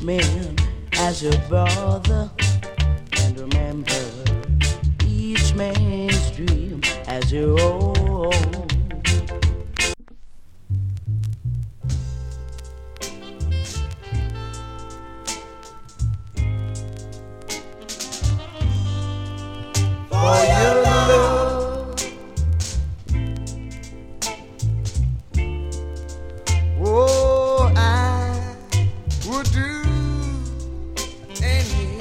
man as your brother, and remember each man's dream as your own. For your love, oh, I would do anything.